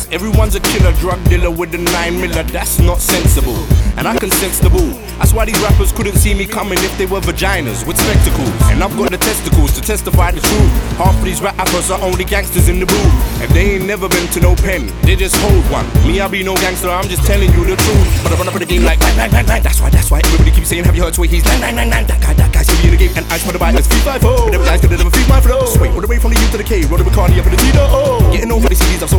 Cause everyone's a killer, drug dealer with a 9 miller. That's not sensible, and I can sense the bull. That's why these rappers couldn't see me coming if they were vaginas with spectacles. And I've got the testicles to testify the truth. Half of these rappers are only gangsters in the booth. If they ain't never been to no pen, they just hold one. Me, I be no gangster, I'm just telling you the truth. But I run up in the game like bang, bang, bang, bang. That's why everybody keeps saying, have you heard Sway? He's bang, bang, bang, bang. That guy's gonna be in the game. And I swear to let's 3-5-0. But them guys could never feed my flow. Sway, all the way from the U to the K, roll the Bacardi up in the Tito. Getting over the CDs, I've sold